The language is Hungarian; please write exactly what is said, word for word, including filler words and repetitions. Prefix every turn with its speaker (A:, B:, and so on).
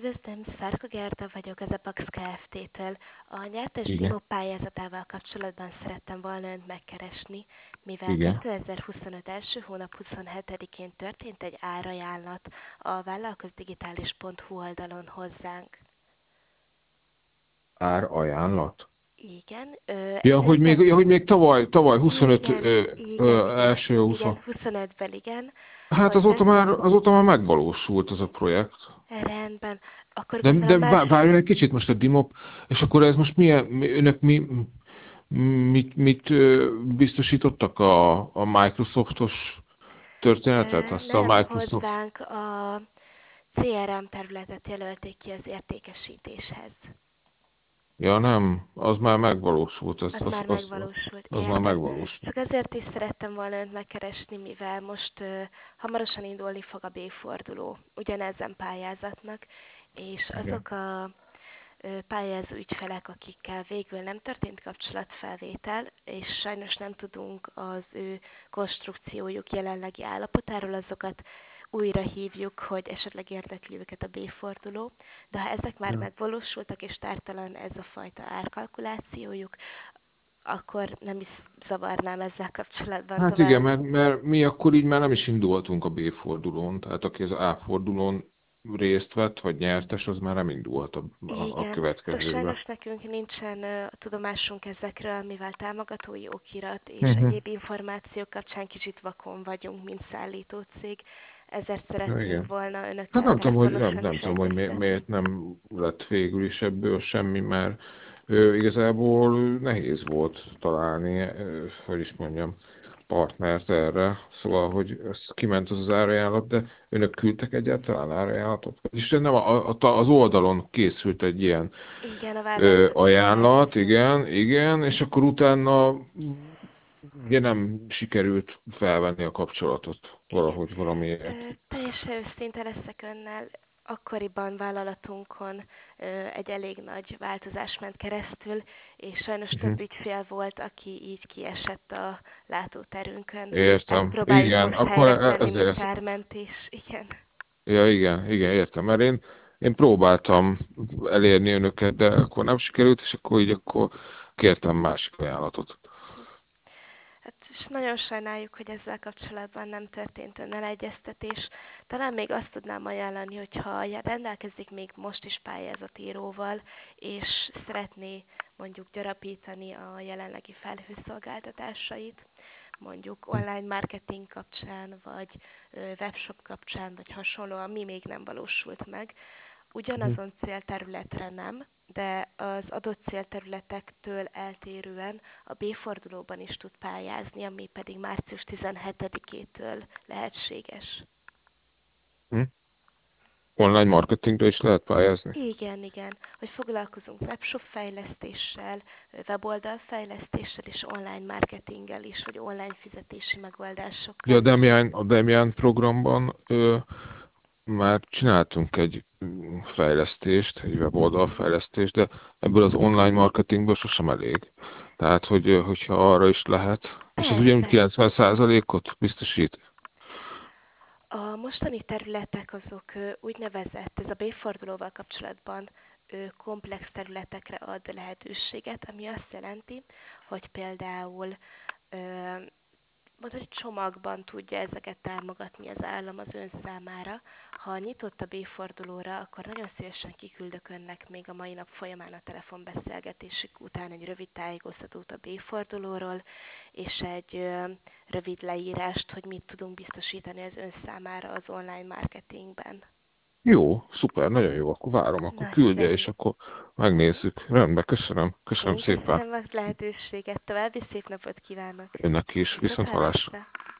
A: Üdvözlöm, Szárka Gerda vagyok az Apax Kft-től. A nyertes
B: Igen,
A: Dimo pályázatával kapcsolatban szerettem volna Önt megkeresni, mivel
B: igen.
A: kétezer-huszonöt első hónap huszonhetedikén történt egy árajánlat a vállalkozdigitális pont hu oldalon hozzánk.
B: Ár ajánlat.
A: Igen, ö,
B: Ja,
A: ez
B: hogy még,
A: részben...
B: ja, hogy még tavaly, tavaly huszonöt
A: Igen,
B: ö,
A: igen,
B: ö,
A: igen,
B: első húsz.
A: igen, huszonötben igen,
B: Hát
A: hogy
B: azóta
A: be...
B: már, azóta már megvalósult ez a projekt.
A: Rendben, akkor
B: De,
A: gondolom
B: de
A: már...
B: vá- várjon egy kicsit most a Dimop, és akkor ez most milyen, mi- önök mi, mit, mit ö, biztosítottak a, a Microsoftos történetet?
A: Ö,
B: Azt a
A: nem
B: Microsoft.
A: hozzánk a cé er em területet jelölték ki az értékesítéshez.
B: Ja, nem, az már megvalósult, az,
A: Az
B: az,
A: már
B: az,
A: megvalósult,
B: az már
A: értem.
B: megvalósult.
A: Csak azért is szerettem volna Önt megkeresni, mivel most ö, hamarosan indulni fog a B-forduló ugyanezen pályázatnak, és
B: Igen.
A: azok a ö, pályázó ügyfelek, akikkel végül nem történt kapcsolatfelvétel, és sajnos nem tudunk az ő konstrukciójuk jelenlegi állapotáról, azokat újra hívjuk, hogy esetleg érdekli őket a B-forduló, de ha ezek már megvalósultak, és tártalan ez a fajta árkalkulációjuk, akkor nem is zavarnám ezzel kapcsolatban
B: Hát igen,
A: tovább.
B: mert, mert mi akkor így már nem is indultunk a B-fordulón, tehát aki az A-fordulón részt vett, vagy nyertes, az már nem indult a, a, a
A: Igen, csak
B: következőbe.
A: sajnos nekünk nincsen ö, tudomásunk ezekről, mivel támogatói okirat és
B: Uh-huh.
A: egyéb információk kapcsán kicsit vakon vagyunk, mint szállító cég. Ezért
B: Ja,
A: szerettünk
B: igen.
A: volna
B: Hát
A: önökkel
B: nem tudom, hogy, nem,
A: telefonosan
B: nem
A: is
B: tudom, hogy mi,
A: egyeztetni.
B: miért nem lett végül is ebből semmi, mert ő, igazából nehéz volt találni, ö, hogy is mondjam, partnert erre. Szóval, hogy ez kiment az az árajánlat, de önök küldtek egyáltalán árajánlatot? És nem, a, a, az oldalon készült egy ilyen
A: Igen, a
B: ö,
A: vállalkozói
B: ajánlat,
A: szervezet.
B: igen, igen, és akkor utána ugye nem sikerült felvenni a kapcsolatot
A: Igen.
B: valahogy
A: Ö,
B: valamiért.
A: teljesen őszinte leszek önnel. Akkoriban vállalatunkon ö, egy elég nagy változás ment keresztül, és sajnos
B: Mhm.
A: több ügyfél volt, aki így kiesett a látóterünkön. Ezt
B: Értem.
A: próbáljuk
B: Igen,
A: most
B: akkor
A: helyre
B: e-
A: tenni, mint
B: ezért.
A: kármentés. Igen.
B: Ja, igen, igen, értem. Mert én, én próbáltam elérni önöket, de akkor nem sikerült, és akkor így akkor kértem másik ajánlatot.
A: Hát, és nagyon sajnáljuk, hogy ezzel kapcsolatban nem történt önnel egyeztetés. Talán még azt tudnám ajánlani, hogyha rendelkezik még most is pályázatíróval, és szeretné mondjuk gyarapítani a jelenlegi felhőszolgáltatásait, mondjuk online marketing kapcsán, vagy webshop kapcsán, vagy hasonló, ami még nem valósult meg,
B: Mhm.
A: ugyanazon célterületre nem, de az adott célterületektől eltérően a B-fordulóban is tud pályázni, ami pedig március tizenhetedikétől lehetséges.
B: Hm? Online marketingre is lehet pályázni?
A: Igen, igen, hogy foglalkozunk webshop fejlesztéssel, weboldal fejlesztéssel és online marketinggel is, vagy online fizetési
B: Ugye a
A: megoldásokkal.
B: Demian, a Demian programban ö, már csináltunk egy mm, fejlesztést, egy weboldal fejlesztést, de ebből az online marketingből sosem elég. Tehát, hogy, ö, hogyha arra is lehet, és az ugyanúgy
A: Persze,
B: kilencven százalékot biztosít.
A: a mostani területek azok ö, úgynevezett, ez a B-fordulóval kapcsolatban ö, komplex területekre ad lehetőséget, ami azt jelenti, hogy például ö, mondod, hogy csomagban tudja ezeket támogatni az állam az ön számára. Ha nyitott a B-fordulóra, akkor nagyon szívesen kiküldök önnek még a mai nap folyamán a telefonbeszélgetésük után egy rövid tájékoztatót a B-fordulóról, és egy ö, rövid leírást, hogy mit tudunk biztosítani az ön számára az online marketingben.
B: Jó, szuper, nagyon jó, akkor várom, akkor küldje,
A: Nagyszerű.
B: és akkor megnézzük. Rendben, köszönöm, köszönöm
A: Én
B: szépen.
A: köszönöm a lehetőséget. További szép napot kívánok.
B: Önnek is,
A: Viszont
B: viszont hallásra.
A: hallásra.